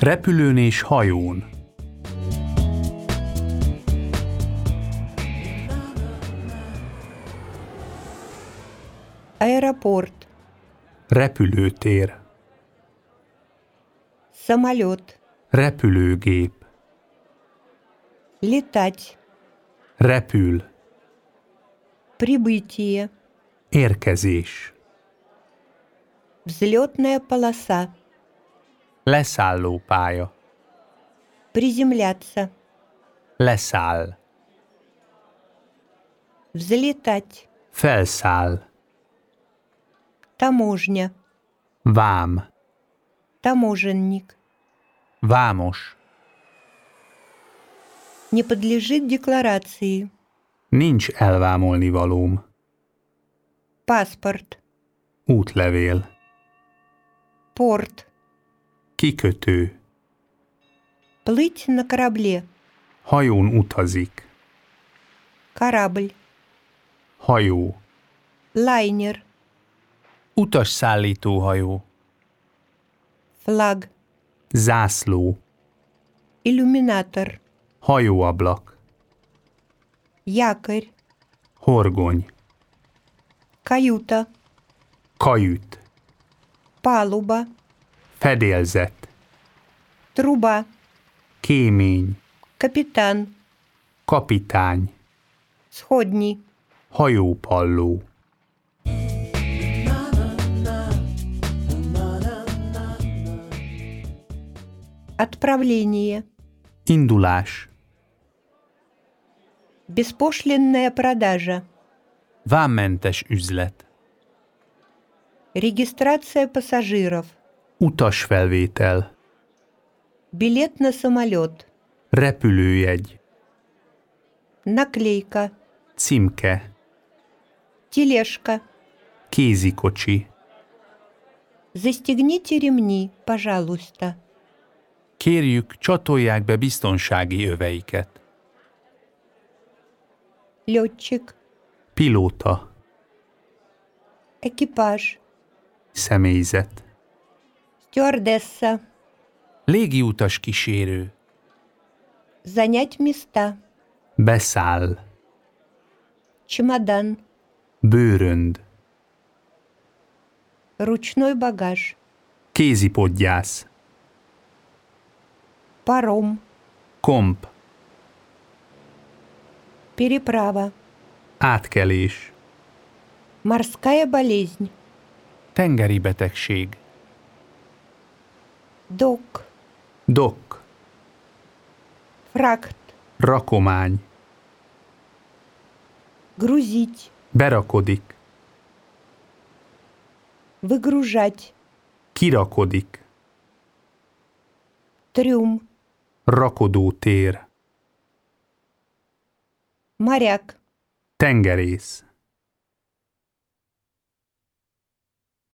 Repülőn és hajón. Аэропорт. Repülőtér. Самолет. Repülőgép. Летать. Repül. Прибытие. Érkezés. Взлетная полоса. Leszállópálya. Приземляться. Leszáll. Взлетать. Felszáll. Таможня. Vám. Таможенник. Vámos. Не подлежит декларации. Nincs elvámolnivalóm. Паспорт. Útlevél. Порт. Kikötő. Плыть на корабле. Hajón utazik. Корабль. Hajó. Лайнер. Utasszállítóhajó. Флаг. Zászló. Иллюминатор. Hajóablak. Якорь. Horgony. Каюта. Kajüt. Палуба. Fedélzet. Труба. Kémény. Капитан. Kapitány. Сходни. Hajópalló. Отправление. Indulás. Беспошлинная продажа. Vámmentes üzlet. Регистрация пассажиров. Utasfelvétel. Билет на самолет. Repülőjegy. Наклейка. Címke. Тележка. Kézikocsi. Застегните ремни, пожалуйста. Kérjük, csatolják be biztonsági öveiket. Летчик. Pilóta. Экипаж. Személyzet. Стюардесса. Légiutas kísérő. Занять места. Beszáll. Чемодан. Bőrönd. Ручной багаж. Kézipodgyász. Паром. Komp. Переправа. Átkelés. Морская болезнь. Tengeri betegség. Док. Dokk. Фракт. Rakomány. Грузить. Berakodik. Выгружать. Kirakodik. Трюм. Rakodótér. Моряк. Tengerész.